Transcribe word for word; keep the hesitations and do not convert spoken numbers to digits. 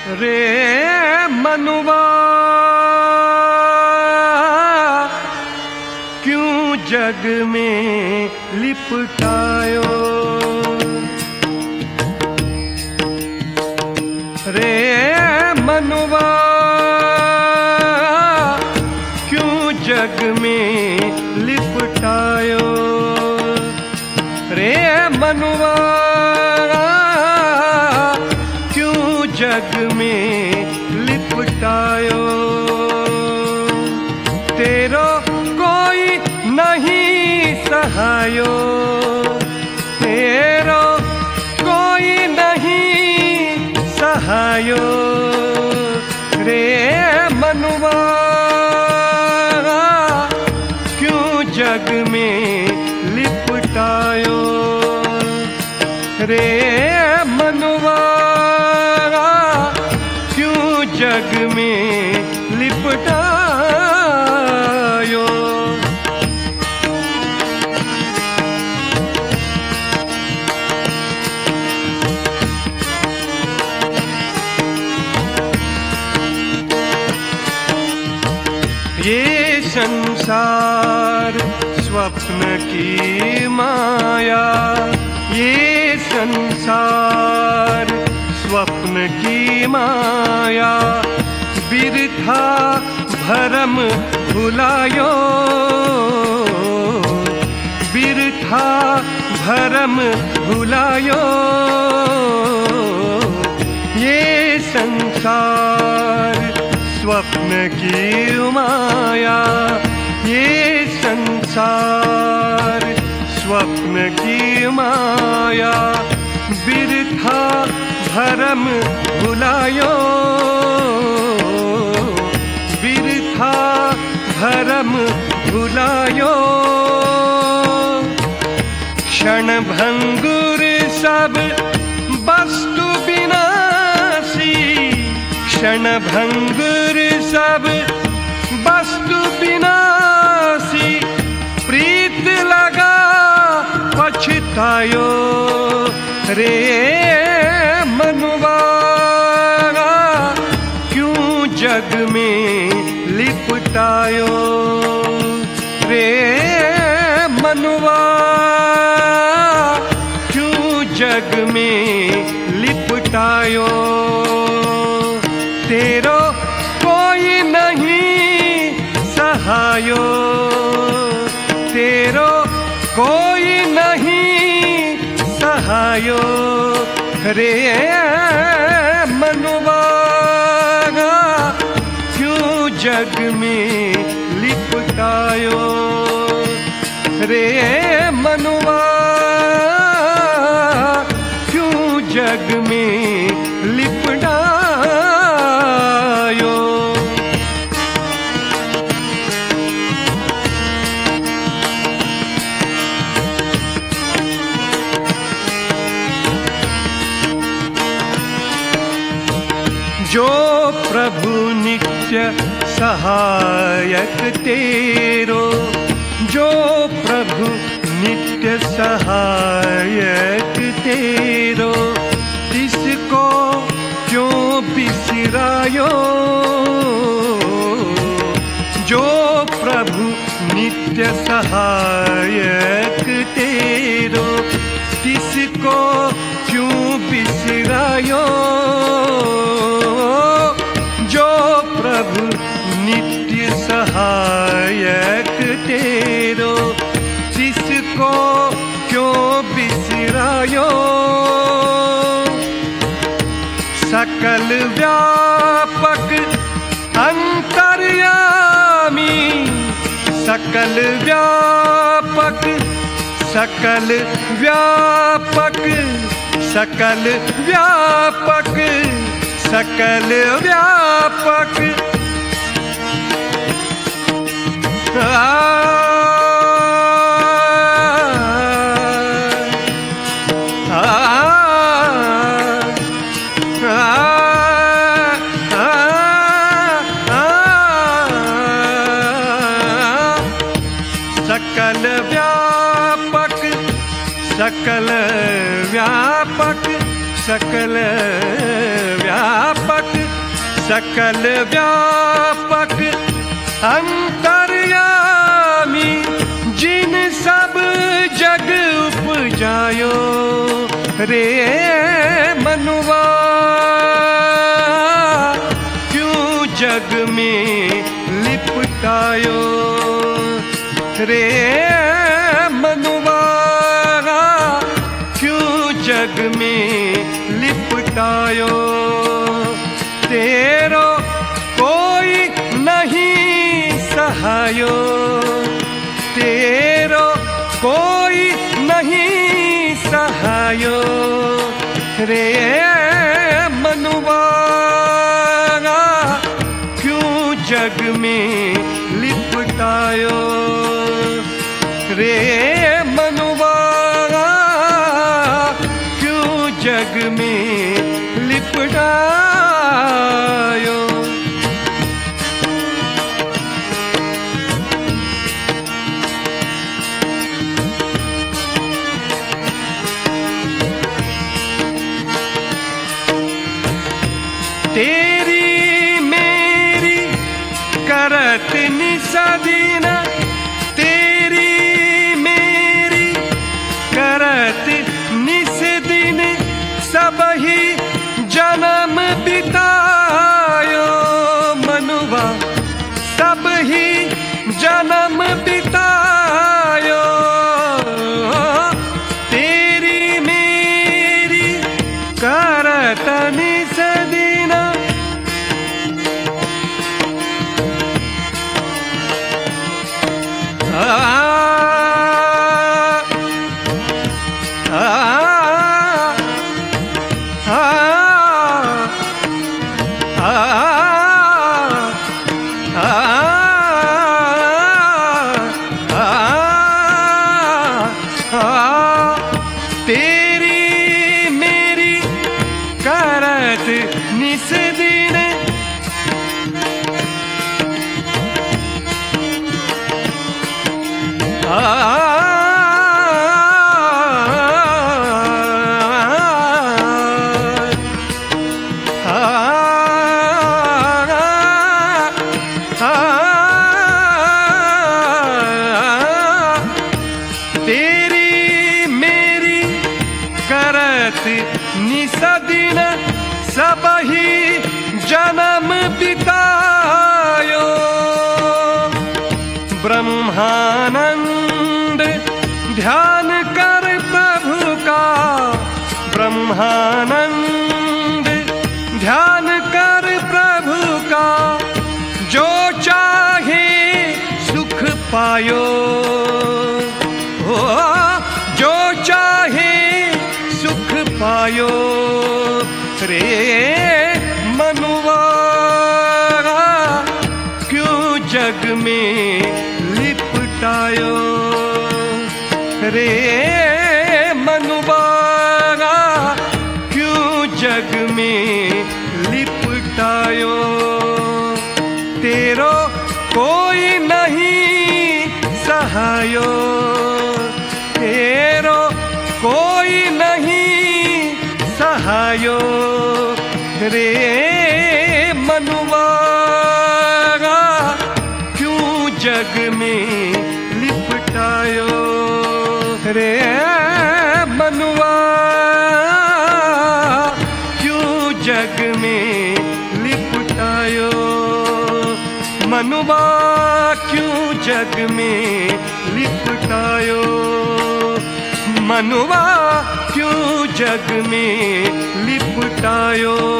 रे मनुआ क्यों जग में लिपटायो, रे मनुआ क्यों जग में लिपटायो, रे मनुआ क्यों जग में लिपटायो। तेरो कोई नहीं सहायो, तेरो कोई नहीं सहायो, रे मनुआ क्यों जग में लिपटायो, रे मनुआ क्यों जग में लिपटायो। ये संसार स्वप्न की माया, ये संसार स्वप्न की माया, बिरथा भरम भुलायो, बिरथा भरम भुलायो। ये संसार स्वप्न की माया, ये संसार स्वप्न की माया, बिरथा भरम भुलायो, बिरथा भरम भुलायो। क्षण भंगुर सब वस्तु विनाशी, क्षण भंगुर सब वस्तु विनाशी, प्रीत लगा पछतायो, रे मनुआ क्यों जग में लिपटायो, रे मनुआ क्यों जग में लिपटायो। तेरो कोई नहीं सहायो, तेरो कोई नहीं सहायो, रे मनुआ क्यों जग में लिपटायो, रे मनुआ क्यों जग में लिपटायो। जो प्रभु नित्य सहायक तेरो, जो प्रभु नित्य सहायक तेरो, तिसको क्यों बिसरायो, जो प्रभु नित्य सहायक तेरो, तिसको क्यों बिसरायो। जो प्रभु नित्य सहायक तेरो, तिसको क्यों बिसरायो। सकल व्यापक अंतर्यामी, सकल व्यापक, सकल व्यापक, सकल व्यापक, सकल व्यापक, आ सकल व्यापक, सकल व्यापक, सकल व्यापक सकल व्यापक अंतर्यामी जिन सब जग उपजायो रे मनुआ क्यों जग में लिपटायो रे मनुआ क्यों जग में लिपटायो तेरो कोई नहीं सहायो तेरो कोई नहीं सहायो रे मनुआ क्यों जग में लिपटायो रे मनुआ क्यों जग में लिपटायो। तेरी मेरी करत निसदीन तेरी मेरी करत निसदीन सब ही जन्म बितायो मनुआ सब ही जन्म बितायो तेरी मेरी करत निसदीन आ, आ, आ, आ, आ, तेरी मेरी करत निसदीन आ, तेरी मेरी करत निसदीन सब ही जन्म बितायो ब्रह्मानंद ध्यान कर प्रभु का ब्रह्मानंद ध्यान कर प्रभु का जो चाहे सुख पायो ओ जो चाहे सुख पायो रे मनुआ क्यों जग में लिपटायो रे मनुआ क्यों जग में लिपटायो तेरो कोई नहीं सहायो तेरो कोई नहीं सहायो रे मनुआ क्यों जग में लिपटायो रे मनुआ क्यों जग में लिपटायो मनुआ क्यों जग में लिपटायो मनुआ क्यों जग में लिपटायो।